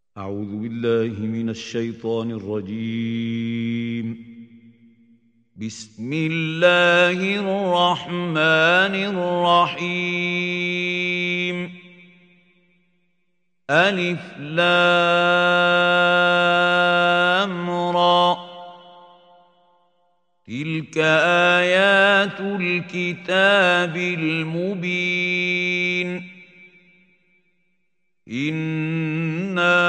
أعوذ بالله من الشيطان الرجيم. بسم الله الرحمن الرحيم. ألف لام را، تلك آيات الكتاب المبين. إنا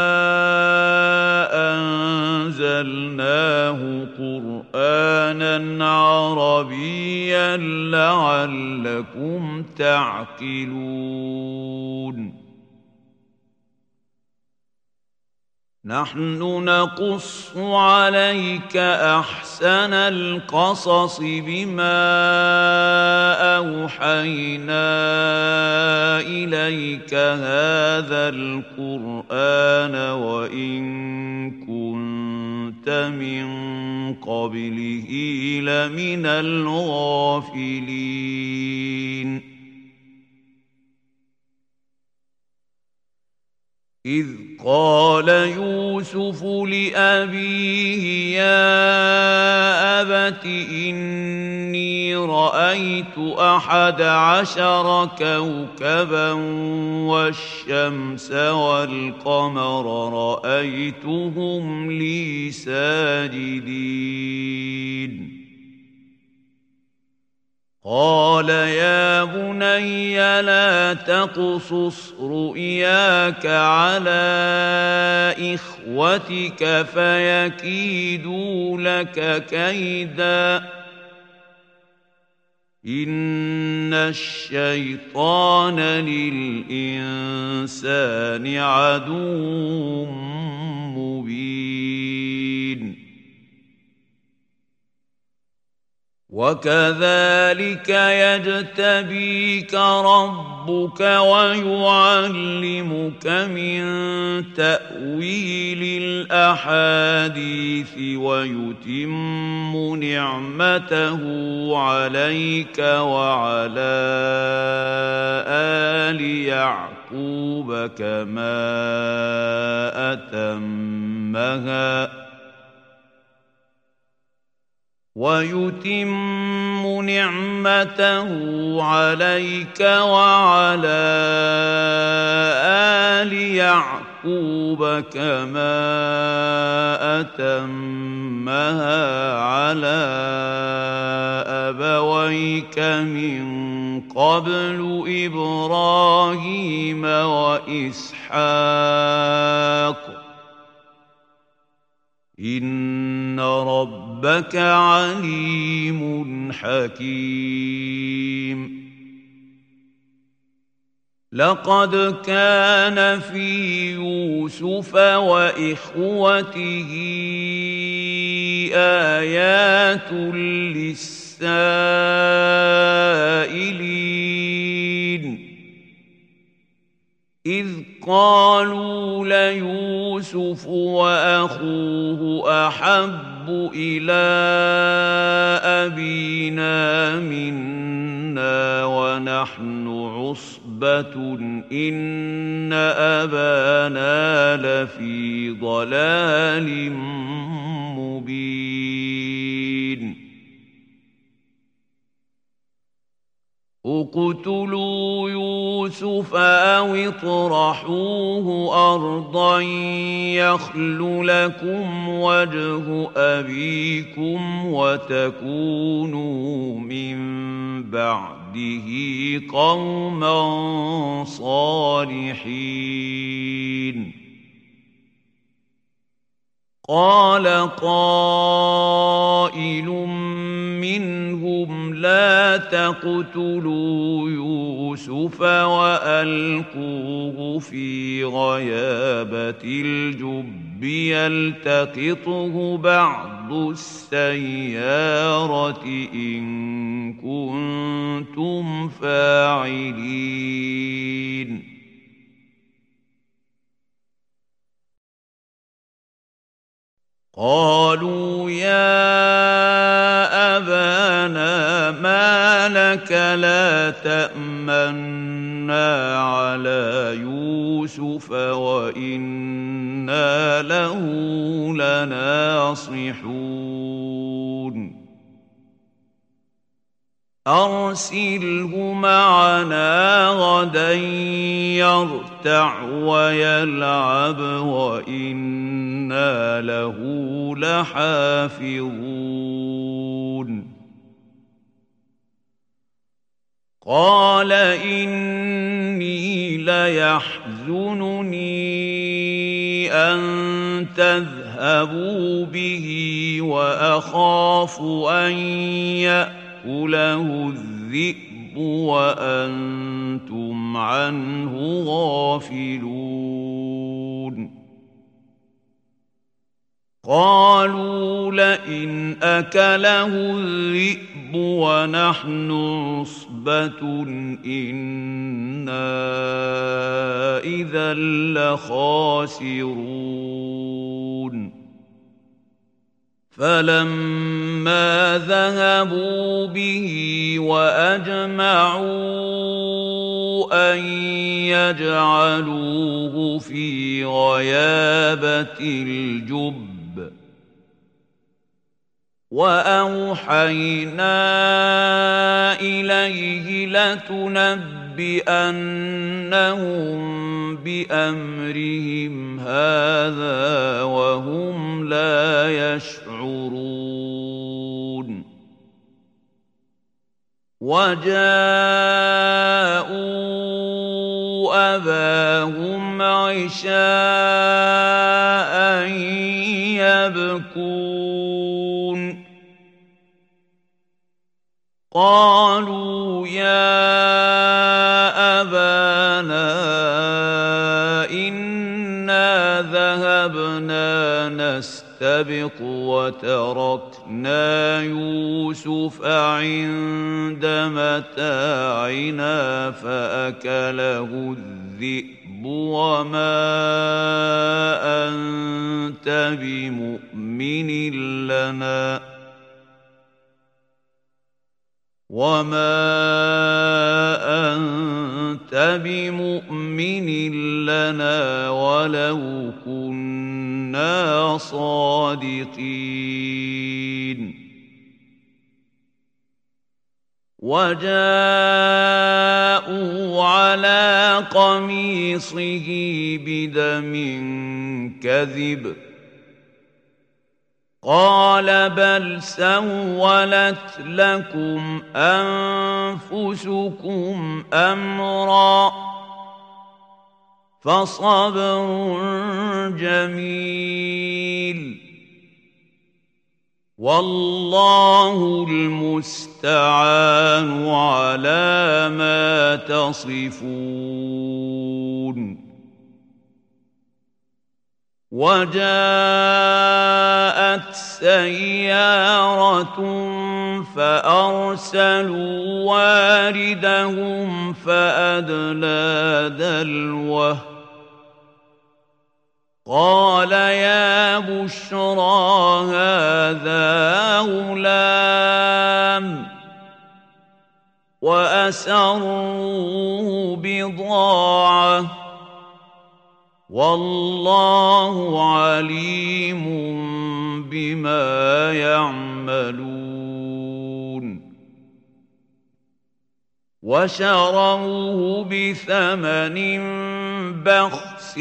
أنزلناه قرآنا عربيا لعلكم تعقلون. نحن نقص عليك أحسن القصص بما أوحينا إليك هذا القرآن وإن كنت من قبله لمن الغافلين. إذ قال يوسف لأبيه يا أبت إني رأيت 11 كوكبا والشمس والقمر رأيتهم لي ساجدين. قال يا بني لا تقصص رؤياك على إخوتك فيكيدوا لك كيدا إن الشيطان للإنسان عدو مبين. وكذلك يجتبيك ربك ويعلمك من تأويل الأحاديث ويتم نعمته عليك وعلى آل يعقوب كما أتمها على أبويك من قبل إبراهيم وإسحاق إن ربك عليم حكيم. لقد كان في يوسف وإخوته آيات للسائلين إذ قالوا ليوسف وأخوه أحب إلى أبينا منا ونحن عصبة إن أبانا لفي ضلال مبين. اقتلوا يوسف أو اطرحوه أرضا يخل لكم وجه أبيكم وتكونوا من بعده قوما صالحين. قال قائل منهم لا تقتلوا يوسف وألقوه في غيابة الجب يلتقطه بعض السيارة إن كنتم فاعلين. قالوا يا أبانا ما لك لا تأمنا وتركنا على يوسف وإنا له لناصحون أرسله معنا غدا يرتع ويلعب وإنا له لحافظون قال إني ليحزنني أن تذهبوا به وأخاف أن يأكله الذئب وأنتم عنه غافلون قالوا لئن أكله الذئب ونحن عصبة إنا إذا لخاسرون فلما ذهبوا به وأجمعوا أن يجعلوه في غيابة الجب وأوحينا إليه لتنبئنهم بأمرهم هذا وهم لا يشعرون وجاءوا أباهم عشاء يبكون قالوا يا أبانا إنا ذهبنا نستبق وتركنا يوسف عند متاعنا فأكله الذئب وما أنت بمؤمن لنا ولو كنا صادقين وجاءوا على قميصه بدم كذب قال بل سولت لكم أنفسكم أمرا فصبر جميل والله المستعان على ما تصفون وجاءت سيارة فأرسلوا واردهم فأدلى دلوه قال يا بشرى هذا غلام وأسروه بضاعة والله عليم بما يعملون وشروه بثمن بخس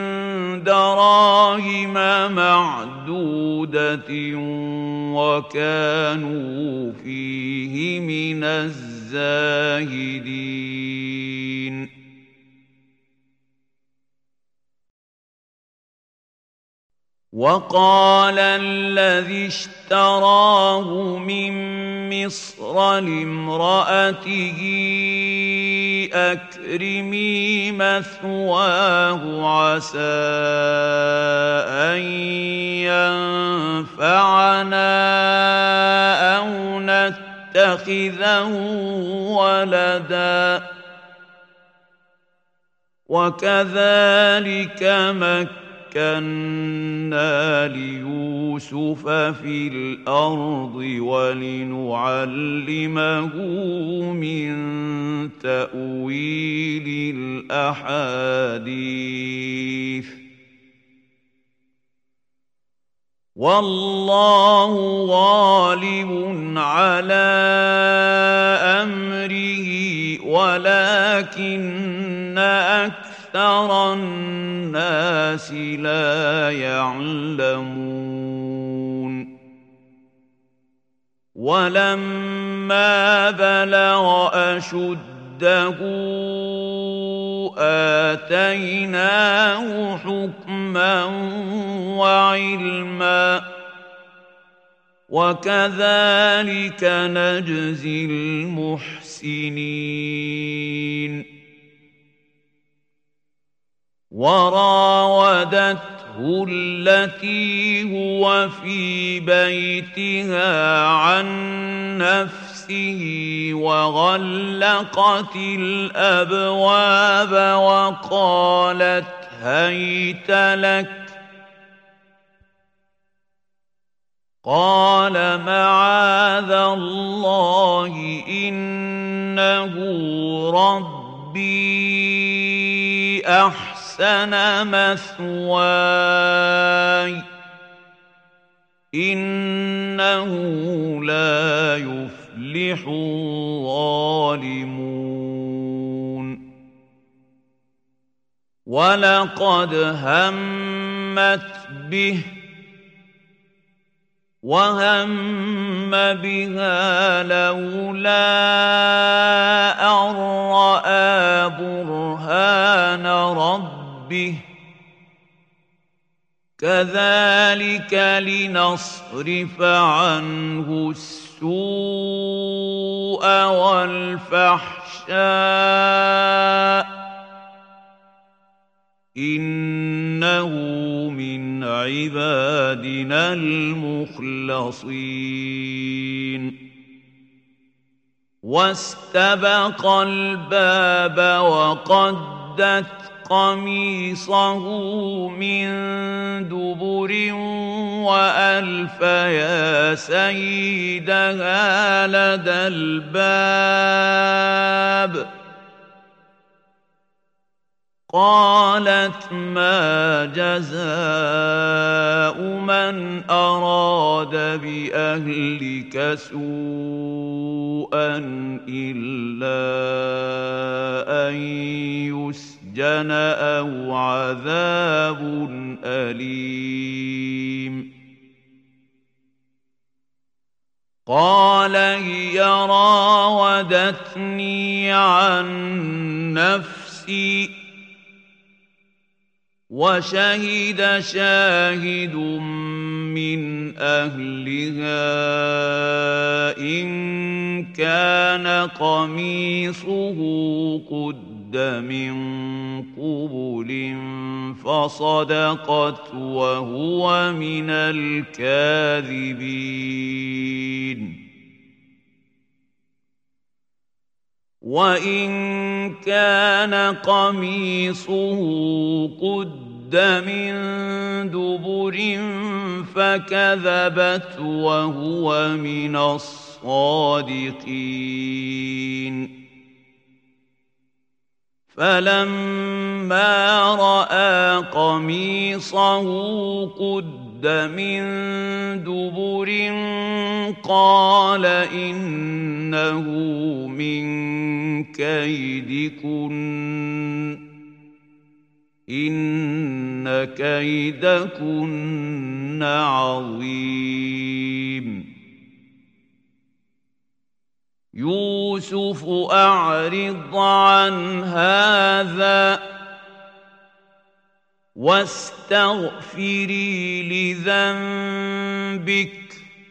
دراهم معدودة وكانوا فيه من الزاهدين وقال الذي اشتراه من مصر لامرأته أكرمي مثواه عسى أن ينفعنا أو نتخذه ولدا وكذلك مكنا ليوسف في الأرض ولنعلمه من تأويل الأحاديث والله غالب على أمره ولكن أكثر الناس لا يعلمون ولما بلغ أشده آتيناه حكما وعلما وكذلك نجزي المحسنين وراودته التي هو في بيتها عن نفسه وغلقت الأبواب وقالت هيت لك قال معاذ الله إنه ربي أحسن مثواي إنه لا يفلح الظالمون ولقد همت به وهم بها لولا أن رأى برهان ربه كذلك لنصرف عنه السوء والفحشاء إنه من عبادنا المخلصين واستبق الباب وقدت قميصه من دبر وألف يا سيدها لدى الباب قالت ما جزاء من أراد بأهلك سوءا إلا أن يسجن أو عذاب أليم قال هي راودتني عن نفسي وشهد شاهد من أهلها إن كان قميصه قد من قبل فصدقت وهو من الكاذبين وإن كان قميصه قد من دبر فكذبت وهو من الصادقين فلما رأى قميصه قد من دبر قال إنه من كيدكن إن كيدكن عظيم يوسف أعرض عن هذا واستغفري لذنبك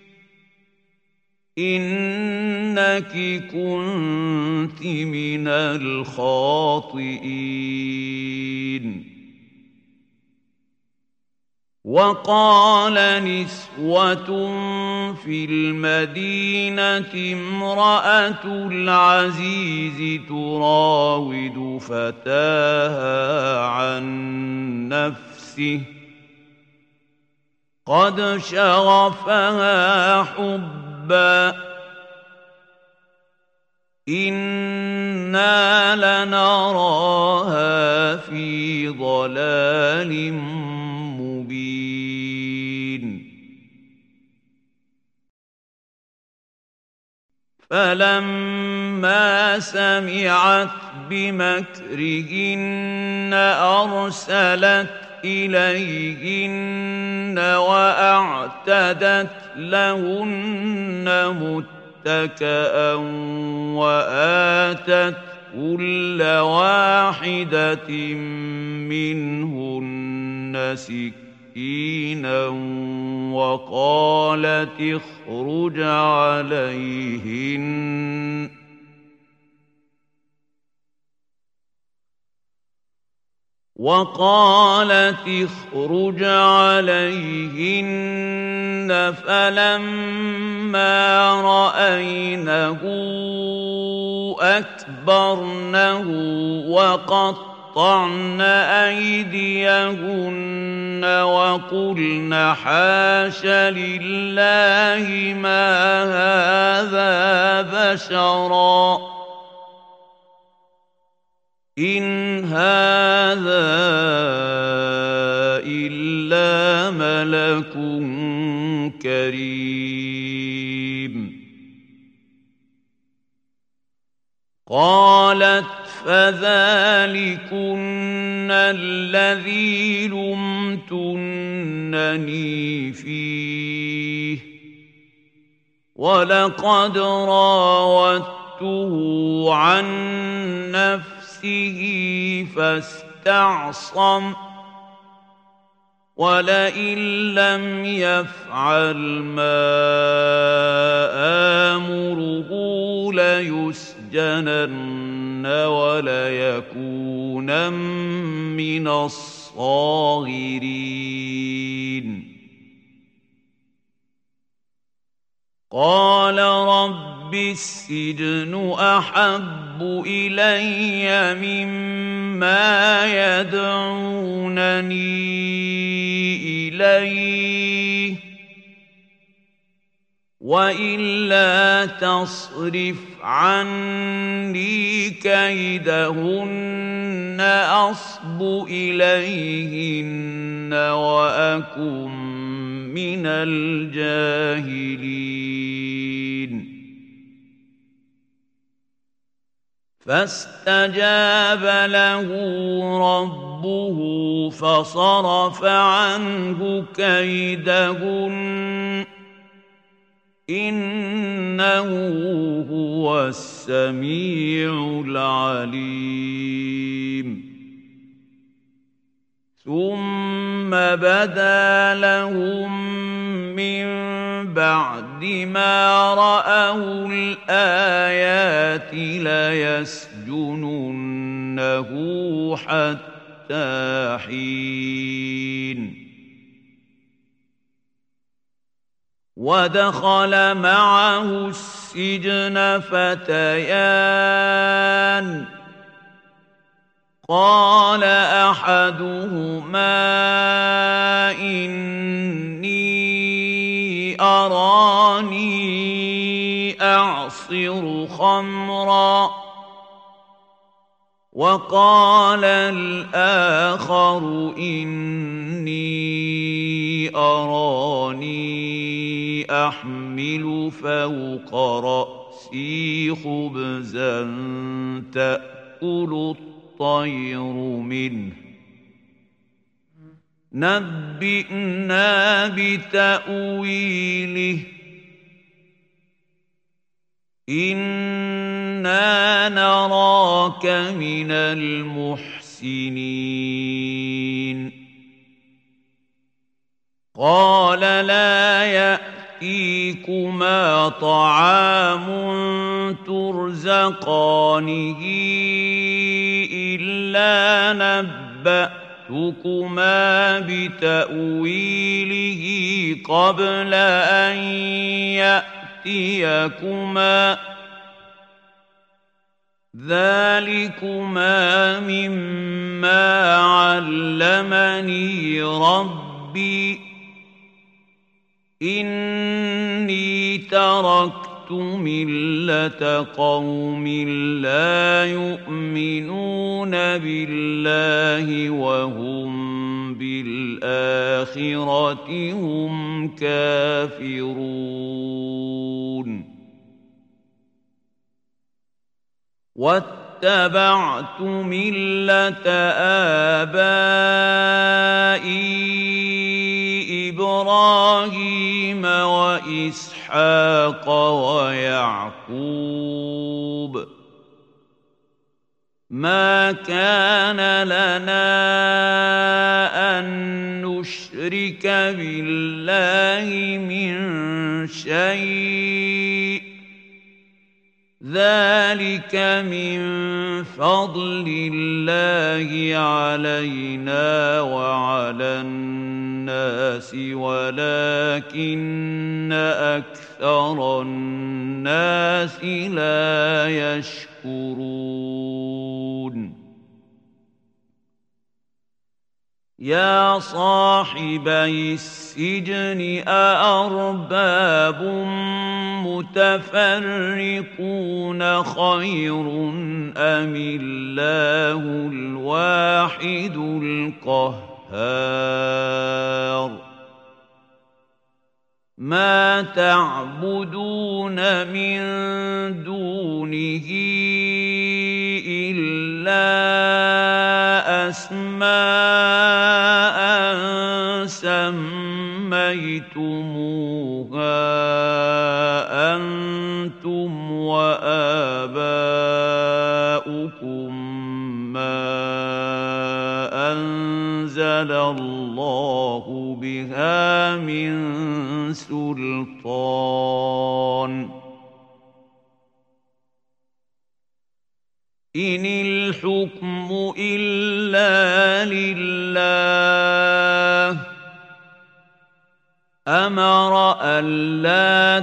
إنك كنت من الخاطئين وقال نسوة في المدينة امرأة العزيز تراود فتاها عن نفسه قد شغفها حبا إنا لنراها في ضلال مبين فلما سمعت بمكرهن أرسلت إليهن وأعتدت لهن متكأ وآتت كل واحدة منهن سكينا وقالت اخرج عليهن فلما رأينه أكبرنه وقطعن أيديهن وقلن حاش لله ما هذا بشرا إن هذا إلا ملك كريم قالت فذلكن الذي لمتنني فيه ولقد راودته عن نفسه فاستعصم ولئن لم يفعل ما آمره ليسجنن وليكونن من الصاغرين قال رب السجن أحب إلي مما يدعونني إليه وإلا تصرف عني كيدهن أصب إليهن وأكن من الجاهلين فاستجاب له ربه فصرف عنه كيدهن إنه هو السميع العليم ثم بدا لهم من بعد ما رأوا الآيات ليسجننه حتى حين ودخل معه السجن فتيان قال أحدهما إني أراني أعصر خمرا وقال الآخر إني أراني أحمل فوق رأسي خبزا تأكل الطير منه نبئنا بتأويله إنا نراك من المحسنين قال لا يأتيكما طعام ترزقانه إلا نبأتكما بتأويله قبل أن يأتيكما ذلكما مما علمني ربي إني تركت ملة قوم لا يؤمنون بالله وهم بالآخرة هم كافرون واتبعت ملة آبائي إبراهيم وإسحاق ويعقوب ما كان لنا أن نشرك بالله من شيء ذلك من فضل الله علينا وعلى الناس ولكن أكثر الناس لا يشكرون يا صاحبي السجن أأرباب متفرقون خير أم الله الواحد القهار ما تعبدون من دونه إلا أسماء سميتموها أنتم وآباؤكم ما أنزل الله بها من سلطان إن الحكم إلا لله أمر ألا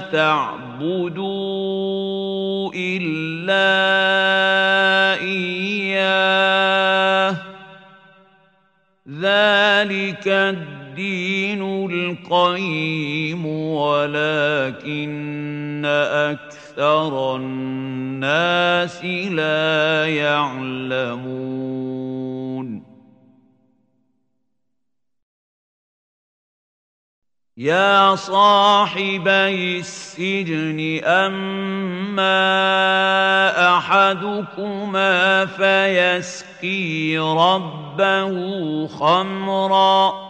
تعبدوا إلا إياه ذلك الدين القيم ولكن أكثر الناس لا يعلمون يا صاحبي السجن أما أحدكما فيسقي ربه خمرا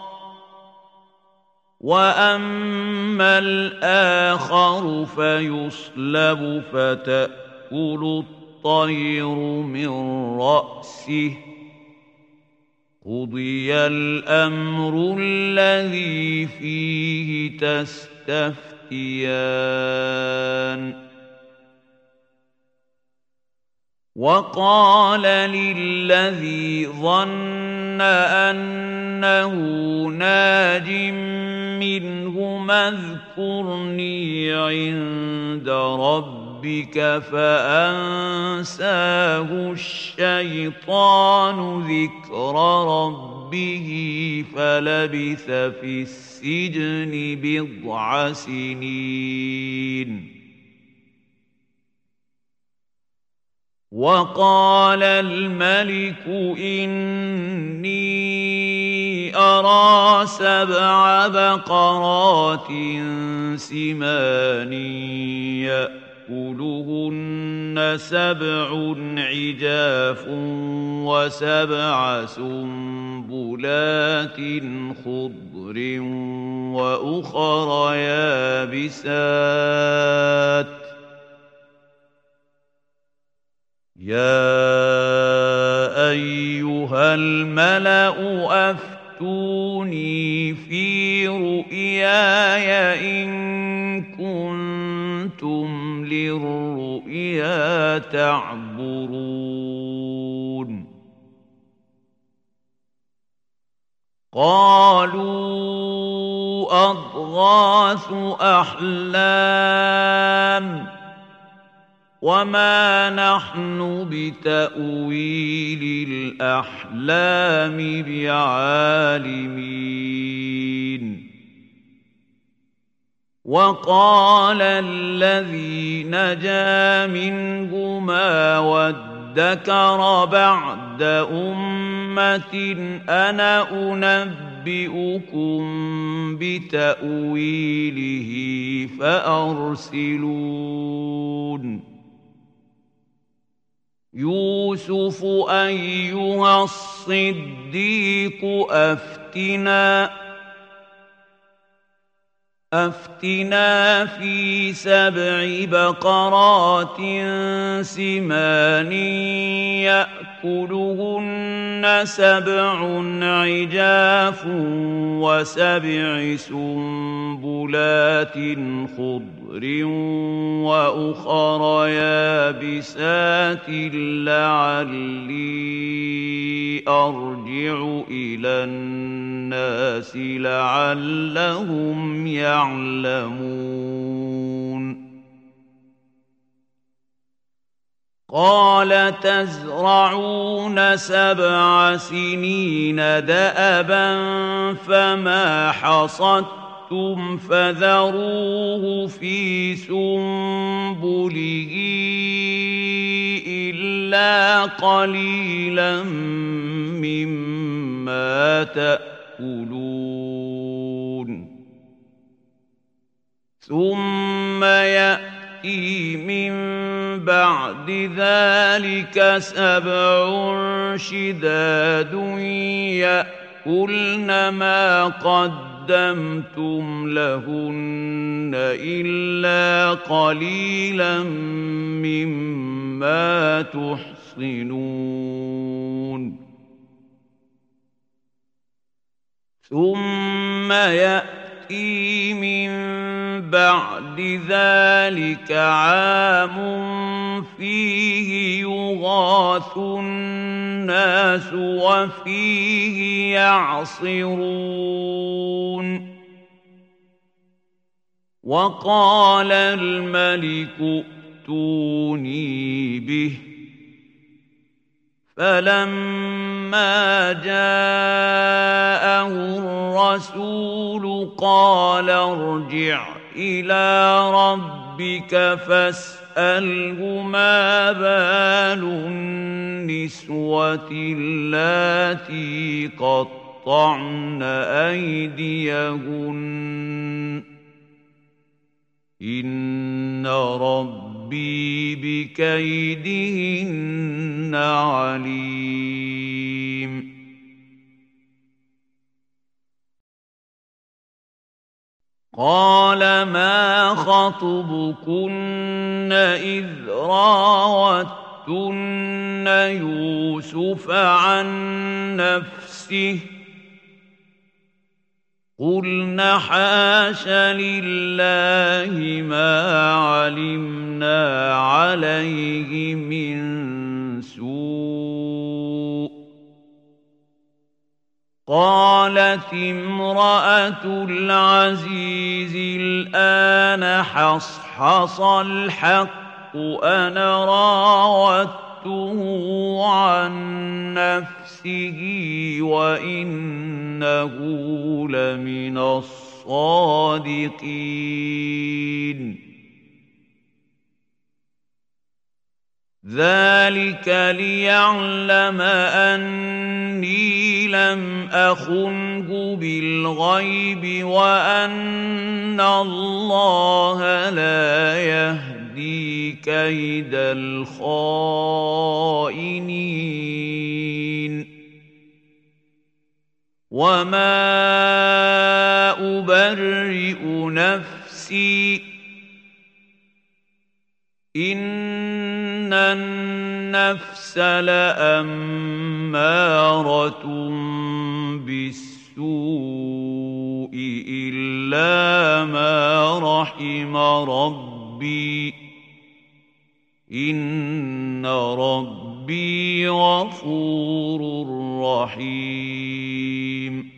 وأما الآخر فيصلب فتأكل الطير من رأسه قضي الأمر الذي فيه تستفتيان وقال للذي ظن أنه ناج منهما اذكرني عند ربك فأنساه الشيطان ذكر ربه فلبث في السجن بضع سنين وقال الملك إني أرى 7 بقرات سمان يأكلهن 7 عجاف و7 سنبلات خضر وأخر يابسات يا أيها الملأ أفتوني في رؤياي إن كنتم للرؤيا تعبرون قالوا أضغاث أحلام وما نحن بتأويل الأحلام بعالمين وقال الذي نجا منهما وادكر بعد أمة أنا أنبئكم بتأويله فأرسلون يوسف أيها الصديق أفتنا في 7 بقرات سمان يأكلهن 7 عجاف و7 سنبلات خضر وأخر يابسات لعلي أرجع إلى الناس لعلهم يعلمون قال تزرعون 7 سنين دأبا فما حصدتم فذروه في سنبله إلا قليلا مما تأكلون ثم يأتي من بعد ذلك 7 شداد يأكلن ما قدمتم لهن إلا قليلا مما تحصنون ثم يأتي من بعد ذلك عام فيه يغاث الناس وفيه يعصرون وقال الملك ائتوني به فلما جاءه الرسول قال ارجع إلى ربك فاسأله ما بال النسوة اللاتي قطعن أيديهن إن ربي بكيدهن عليم قال ما خطبكن إذ راوتن يوسف عن نفسه قلنا حاش لله ما علمنا عليه من سوء قالت امرأة العزيز الآن حصحص الحق أنا راودته عن نفسه وإنه لمن الصادقين ذلك ليعلم أني لم أخنه بالغيب وأن الله لا يهدي كيد الخائنين وما أبرئ نفسي إن النفس لأمارة بالسوء إلا ما رحم ربي إن ربي غفور رحيم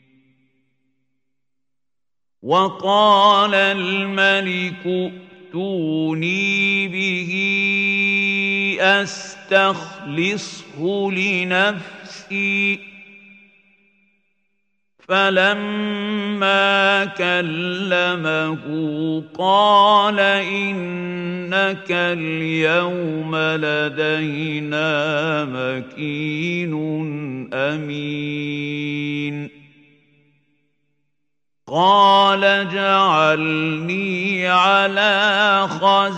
وقال الملك ائتوني به أستخلصه لنفسي فلما كلمه قال إنك اليوم لدينا مكين أمين قال اجعلني على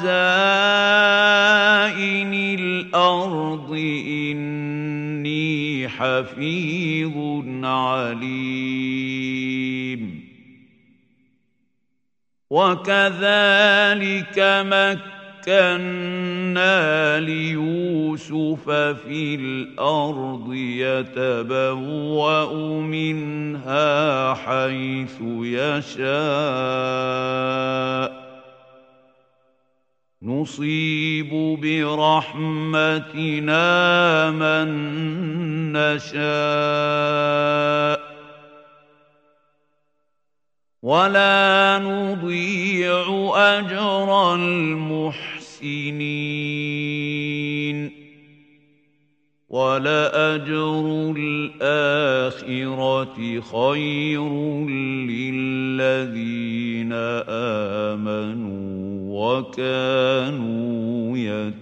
خزائن الأرض إني حفيظ عليم وكذلك مكنا ليوسف في الأرض يتبوأ منها حيث يشاء نصيب برحمتنا من نشاء ولا نضيع أجر المحسنين ولأجر الآخرة خير للذين آمنوا وكانوا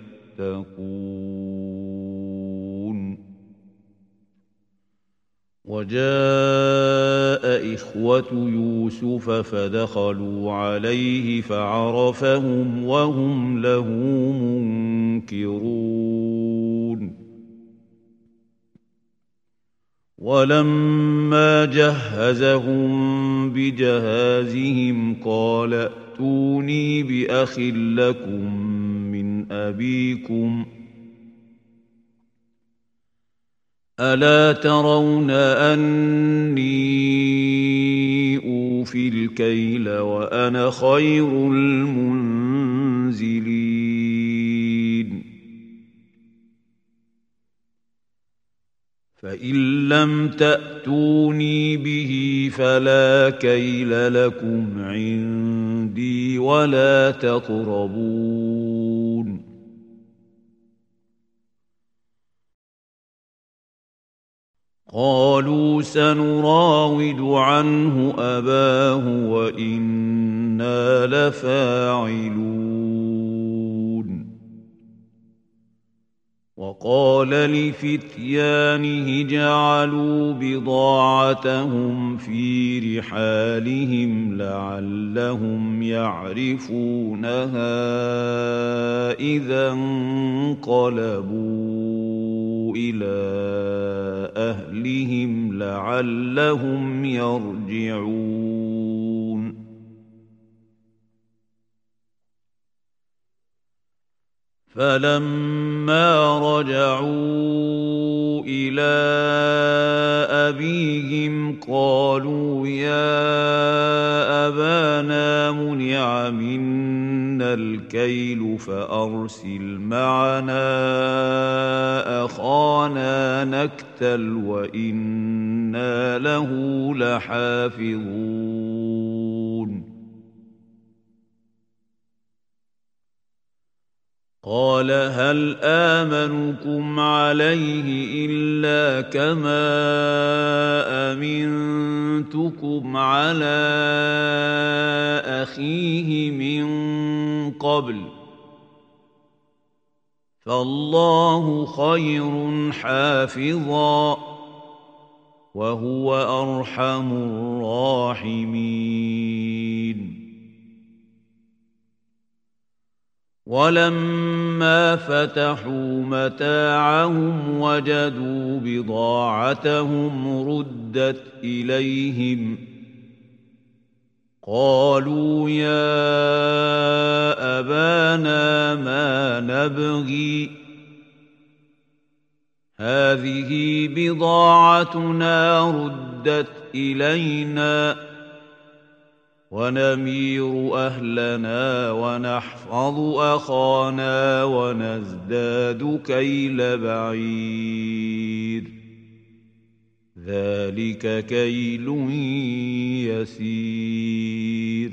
يتقون وجاء إخوة يوسف فدخلوا عليه فعرفهم وهم له منكرون ولما جهزهم بجهازهم قال ائتوني بأخ لكم من أبيكم ألا ترون أني أوفي الكيل وأنا خير المنزلين فإن لم تأتوني به فلا كيل لكم عندي ولا تقربون قالوا سنراود عنه أباه وإنا لفاعلون وقال لفتيانه جعلوا بضاعتهم في رحالهم لعلهم يعرفونها إذا انقلبوا إلى أهلهم لعلهم يرجعون فلما رجعوا إلى أبيهم قالوا يا أبانا منع منا الكيل فأرسل معنا أخانا نكتل وإنا له لحافظون قال هل آمنكم عليه إلا كما أمنتكم على أخيه من قبل فالله خير حافظا وهو أرحم الراحمين ولما فتحوا متاعهم وجدوا بضاعتهم ردت إليهم قالوا يا أبانا ما نبغي هذه بضاعتنا ردت إلينا ونمير أهلنا ونحفظ أخانا ونزداد كيل بعير ذلك كيل يسير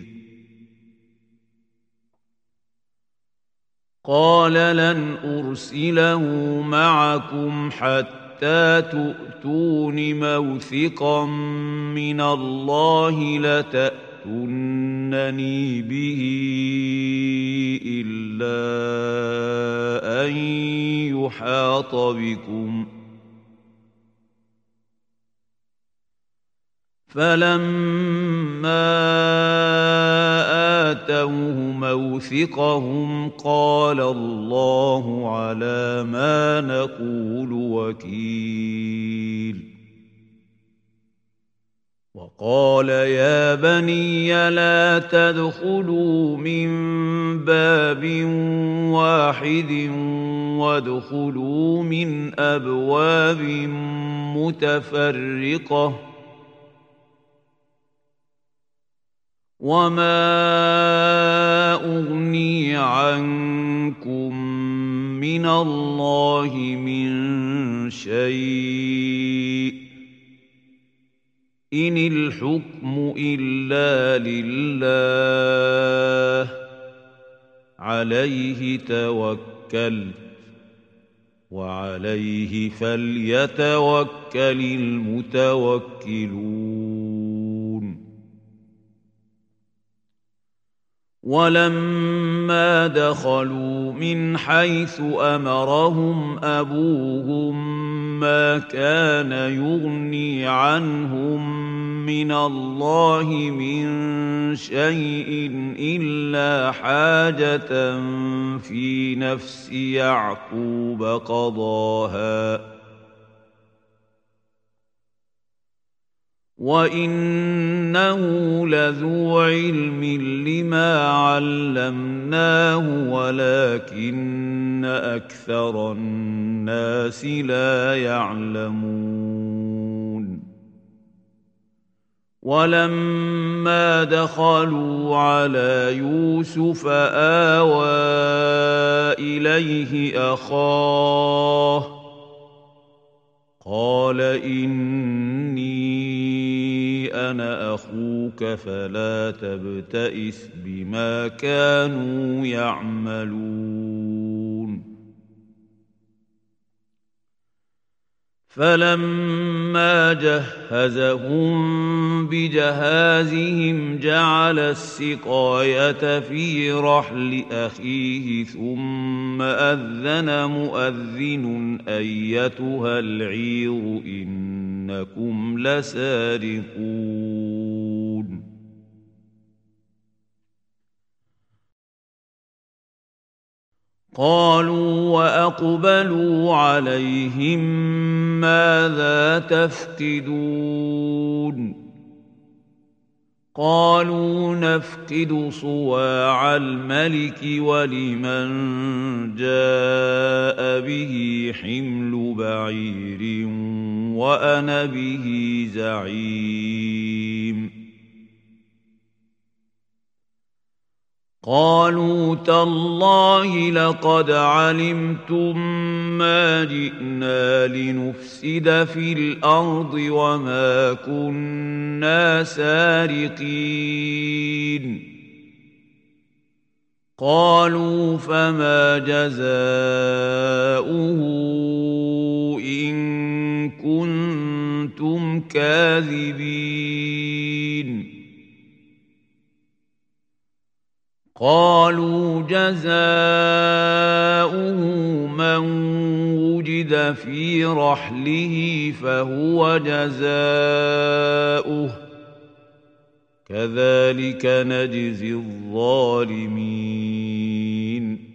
قال لن أرسله معكم حتى حتى تؤتون موثقا من الله لتأتونني به إلا أن يحاط بكم فلما آتوه موثقهم قال الله على ما نقول وكيل وقال يا بني لا تدخلوا من باب واحد وادخلوا من أبواب متفرقة وما أغني عنكم من الله من شيء إن الحكم إلا لله عليه توكلت وعليه فليتوكل المتوكلون ولما دخلوا من حيث أمرهم أبوهم ما كان يغني عنهم من الله من شيء إلا حاجة في نفس يعقوب قضاها وإنه لذو علم لما علمناه ولكن أكثر الناس لا يعلمون ولما دخلوا على يوسف آوى إليه أخاه قال إني أنا أخوك فلا تبتئس بما كانوا يعملون فلما جهزهم بجهازهم جعل السقاية في رحل أخيه ثم أذن مؤذن أيتها العير إنكم لسارقون قالوا وأقبلوا عليهم ماذا تفقدون قالوا نفقد صواع الملك ولمن جاء به حمل بعير وأنا به زعيم قالوا تالله لقد علمتم ما جئنا لنفسد في الأرض وما كنا سارقين قالوا فما جزاؤه إن كنتم كاذبين قالوا جزاؤه من وجد في رحله فهو جزاؤه كذلك نجزي الظالمين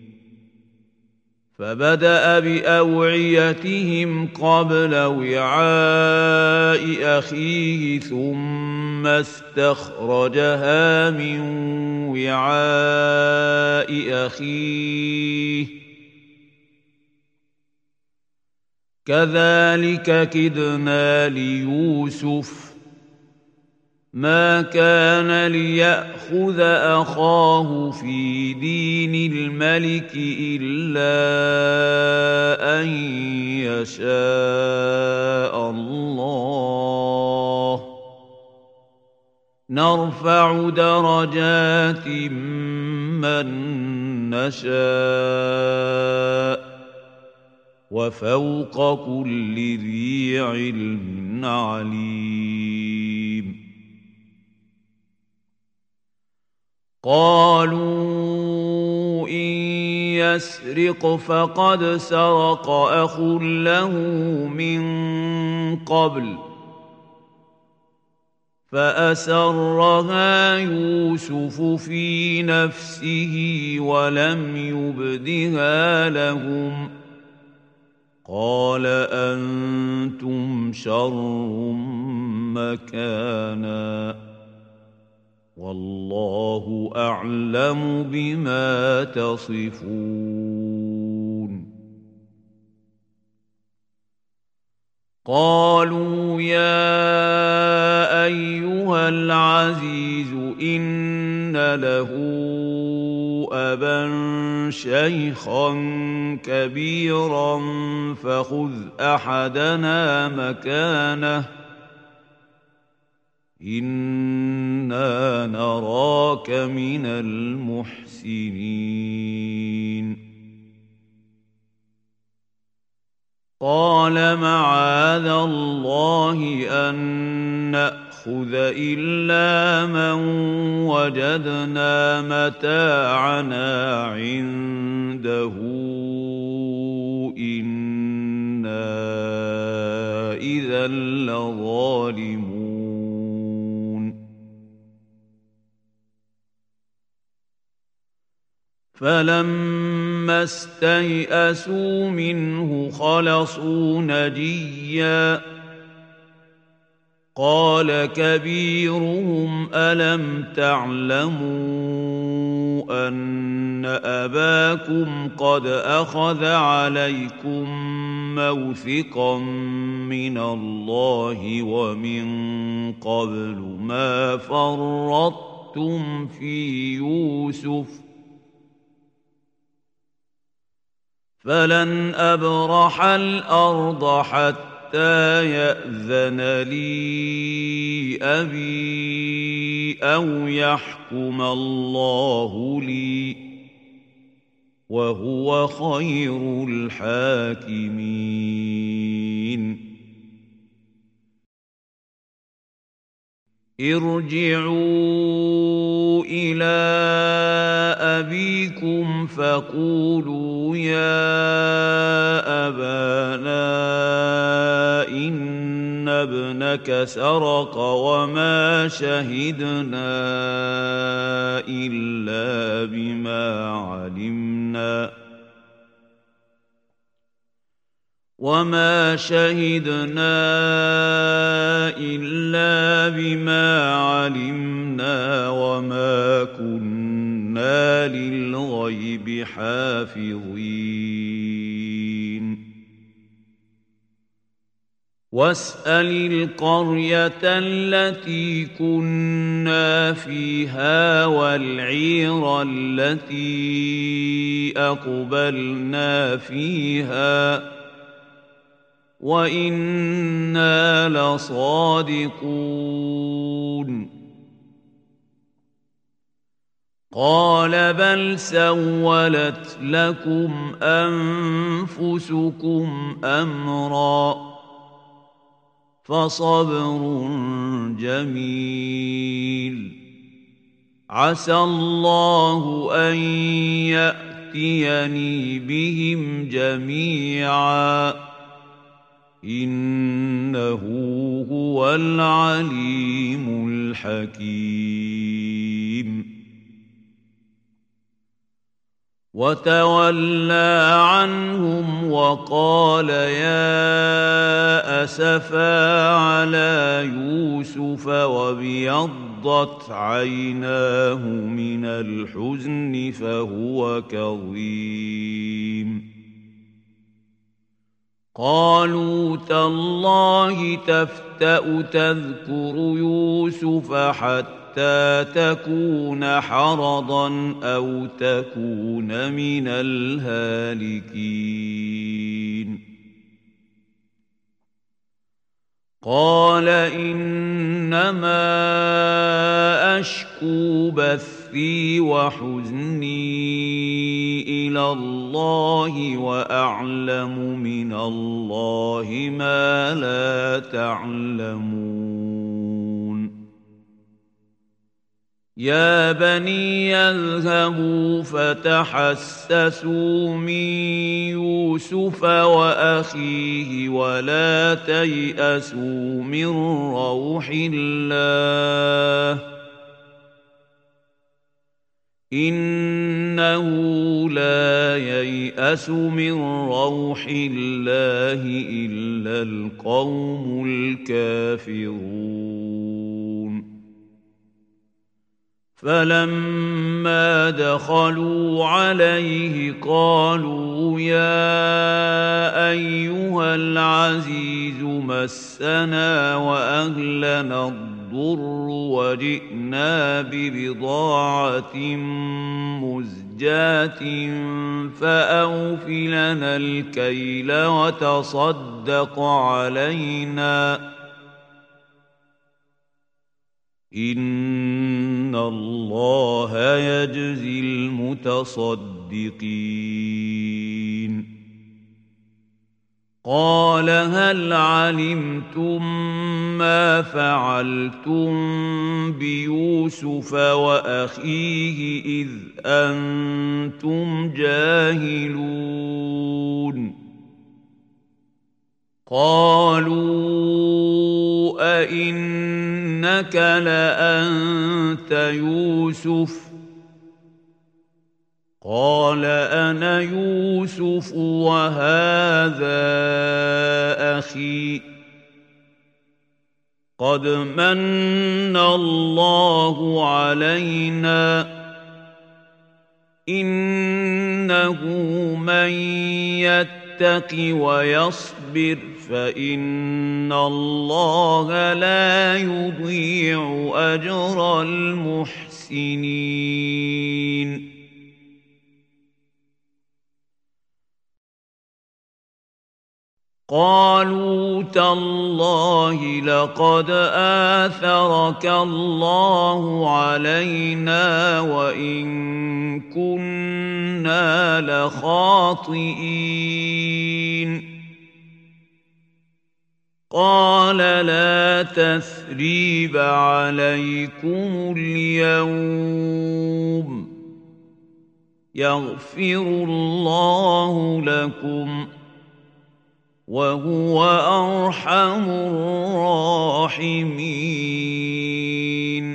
فبدأ بأوعيتهم قبل وعاء أخيه ثم استخرجها من وعاء أخيه كذلك كدنا ليوسف ما كان ليأخذ أخاه في دين الملك إلا أن يشاء الله نرفع درجات من نشاء وفوق كل ذي علم عليم. قالوا إن يسرق فقد سرق أخ له من قبل فأسرها يوسف في نفسه ولم يبدها لهم قال أنتم شر مكانا والله أعلم بما تصفون. قالوا يا أيها العزيز إن له أبا شيخا كبيرا فخذ أحدنا مكانه إنا نراك من المحسنين. قال معاذ الله أن نأخذ إلا من وجدنا متاعنا عنده إنا إذا لظالمون. فلما استيئسوا منه خلصوا نجيا قال كبيرهم ألم تعلموا أن أباكم قد أخذ عليكم موثقا من الله ومن قبل ما فرطتم في يوسف فلن أبرح الأرض حتى يأذن لي أبي أو يحكم الله لي وهو خير الحاكمين. ارجعوا إلى أبيكم فقولوا يا أبانا إن ابنك سرق وما شهدنا إلا بما علمنا وما كنا للغيب حافظين. واسأل القرية التي كنا فيها والعير التي أقبلنا فيها وإنا لصادقون. قال بل سولت لكم أنفسكم أمرا فصبر جميل عسى الله أن يأتيني بهم جميعا إنه هو العليم الحكيم. وتولى عنهم وقال يا أسفا على يوسف وابيضت عيناه من الحزن فهو كظيم. قالوا تالله تفتأ تذكر يوسف حتى تكون حرضا أو تكون من الهالكين. قال إنما أشكو بثي وحزني إلى الله وأعلم من الله ما لا تعلمون يا بني اذهبوا فتحسسوا من يوسف وأخيه ولا تيأسوا من روح الله إنه لا ييأس من روح الله إلا القوم الكافرون فلما دخلوا عليه قالوا يا أيها العزيز مسنا وأهلنا الضر وجئنا ببضاعة مزجاة فأوف لنا الكيل وتصدق علينا إن الله يجزي المتصدقين قال هل علمتم ما فعلتم بيوسف وأخيه إذ أنتم جاهلون قالوا أئنك لأنت يوسف قال أنا يوسف وهذا أخي قد من الله علينا إنه من يتق ويصبر فإن الله لا يضيع أجر المحسنين قالوا تالله لقد آثرك الله علينا وإن كنا لخاطئين قال لا تثريب عليكم اليوم يغفر الله لكم وهو أرحم الراحمين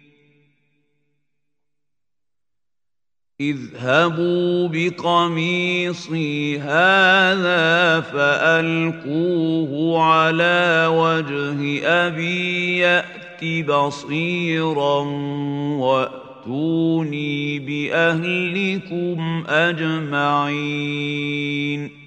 اذهبوا بقميصي هذا فألقوه على وجه أبي يأت بصيرا وأتوني بأهلكم أجمعين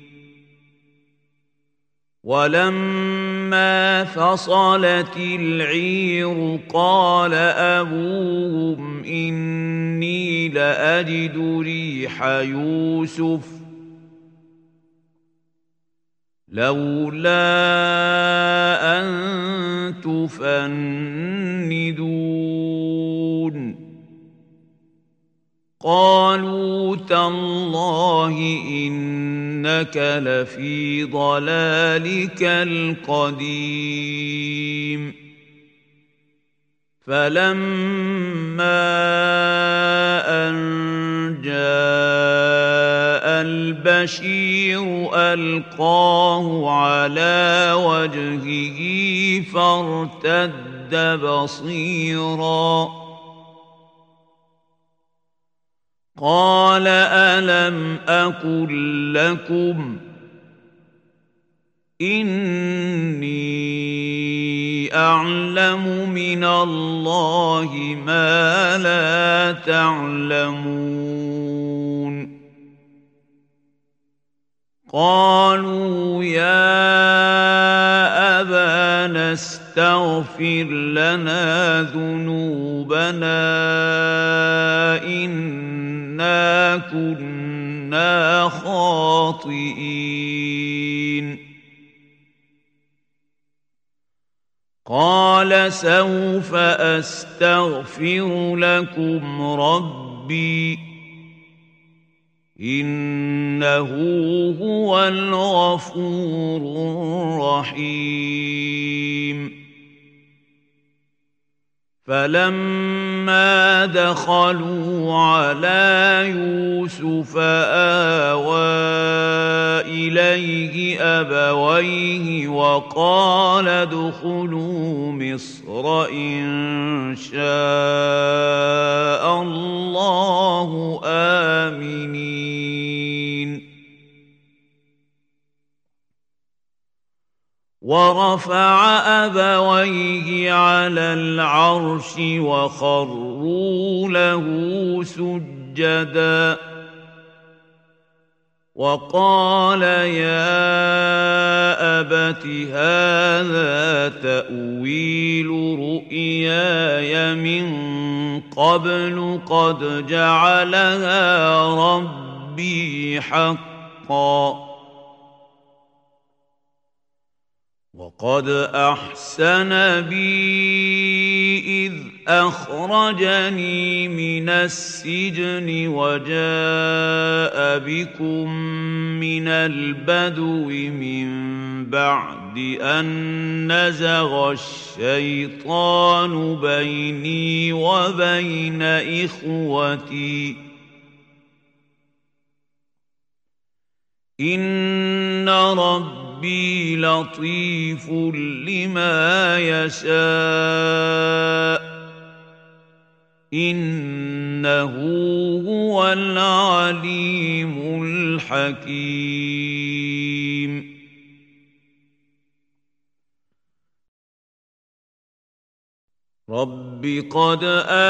ولما فصلت العير قال أبوهم إني لأجد ريح يوسف لولا أن تفندون قالوا تالله إنك لفي ضلالك القديم فلما أن جاء البشير ألقاه على وجهه فارتد بصيراً قال ألم أقل لكم إني أعلم من الله ما لا تعلمون قالوا يا أبانا استغفر لنا ذنوبنا إنا كنا خاطئين قال سوف أستغفر لكم ربي إنه هو الغفور الرحيم فلما دخلوا على يوسف آوى إليه أبويه وقال ادخلوا مصر إن شاء الله آمنين ورفع أبويه على العرش وخروا له سجدا وقال يا أبت هذا تأويل رؤياي من قبل قد جعلها ربي حقا وقد أحسن بي إذ أخرجني من السجن وجاء بكم من البدو من بعد أن نزغ الشيطان بيني وبين إخوتي إن ربي لطيف لما يشاء إنه هو العليم الحكيم رب قد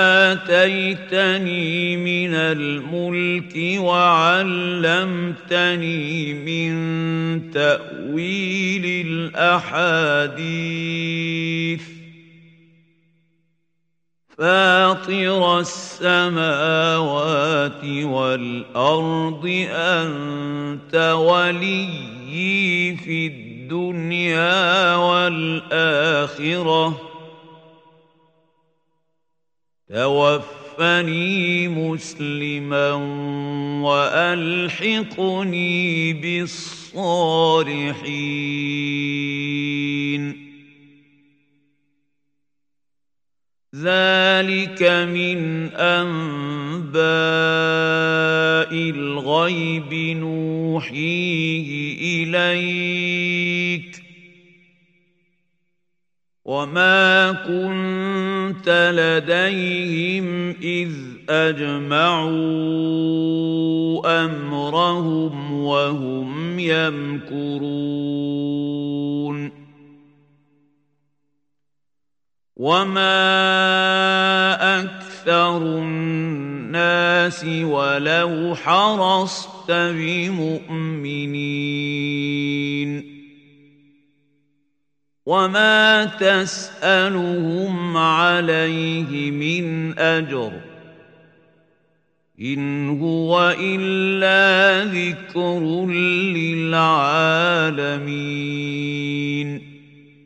آتيتني من الملك وعلمتني من تأويل الأحاديث فاطر السماوات والأرض أنت وليي في الدنيا والآخرة توفني مسلما وألحقني بالصالحين ذلك من أنباء الغيب نوحيه إليك وما كنت لديهم إذ أجمعوا أمرهم وهم يمكرون وما أكثر الناس ولو حرصت بمؤمنين وما تسألهم عليه من أجر إن هو إلا ذكر للعالمين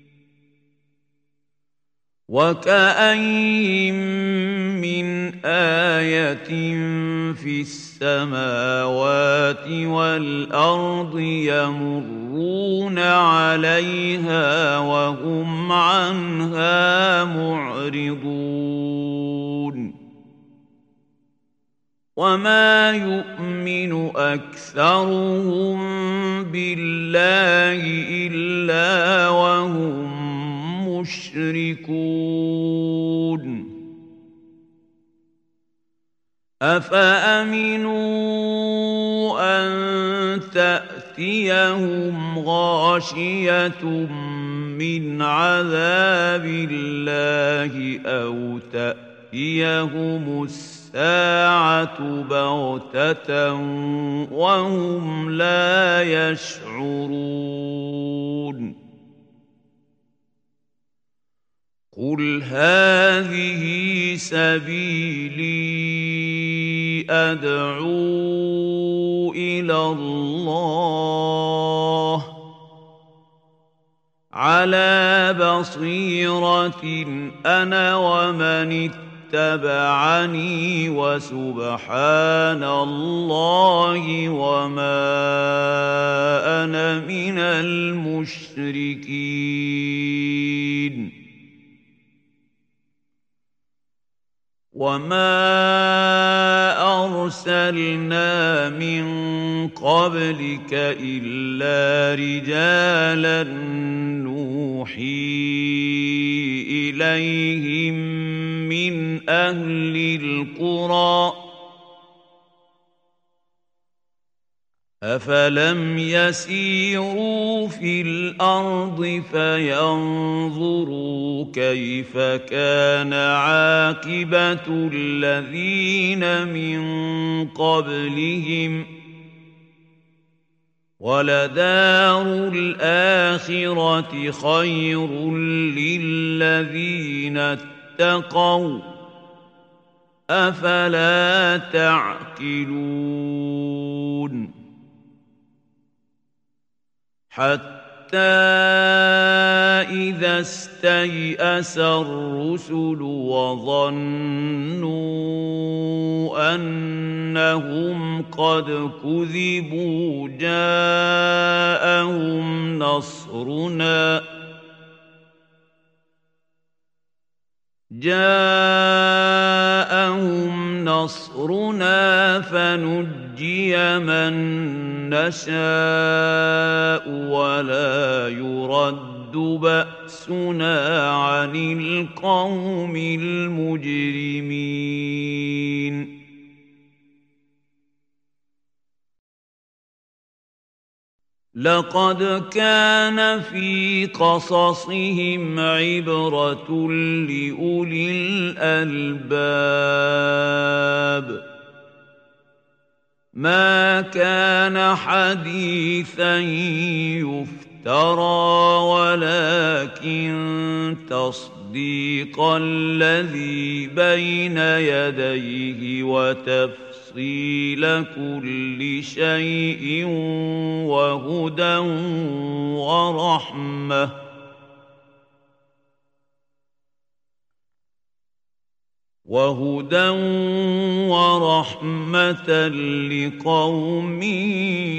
وكأين من آية في السماوات والأرض يمرون عليها وهم عنها معرضون وما يؤمن أكثرهم بالله إلا وهم مشركون أفأمنوا أن تأتيهم غاشية من عذاب الله أو تأتيهم الساعة بغتة وهم لا يشعرون قل هذه سبيلي أدعو إلى الله على بصيرة أنا ومن اتبعني وسبحان الله وما أنا من المشركين وما أرسلنا من قبلك إلا رجالا نوحي إليهم من أهل القرى أفلم يسيروا في الأرض فينظروا كيف كان عاقبة الذين من قبلهم ولدار الآخرة خير للذين اتقوا أفلا تعقلون حتى إذا استيأس الرسل وظنوا أنهم قد كذبوا جاءهم نصرنا فنجي من نشاء ولا يرد بأسنا عن القوم المجرمين لقد كان في قصصهم عبرة لأولي الألباب ما كان حديثا يفترى ولكن تصديق الذي بين يديه وتفصيل كل شيء وهدى ورحمة لقوم